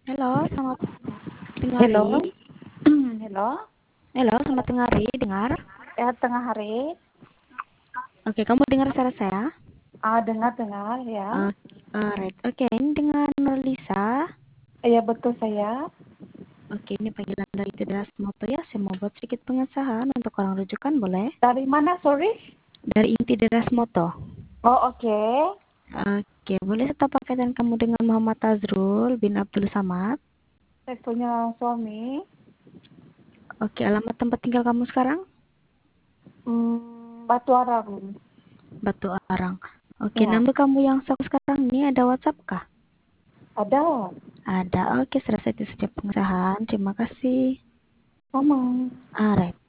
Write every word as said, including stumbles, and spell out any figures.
Halo, selamat tengah hari. Hello. Hello. Halo, selamat tengah hari. Dengar? Ya, tengah hari. Oke, kamu dengar suara saya? Ah, dengar-dengar ya. Oke, alright. Oke, ini dengan Nurlisa. Iya, betul saya. Oke, ini panggilan dari Tidak Moto ya. Saya mau buat sedikit pengesahan untuk orang rujukan, boleh? Dari mana, sorry? Dari Inti Deras Moto. Oh, oke. Oke, boleh tetap pakaian kamu dengan Muhammad Tazrul bin Abdul Samad. Saya punya suami. Oke, alamat tempat tinggal kamu sekarang? Hmm, Batu Arang. Batu Arang. Oke, Ya, nomor kamu yang sok sekarang ini ada WhatsApp kah? ada. Ada. Oke, selesai itu sejak pengesahan. Terima kasih. Sama. Alright.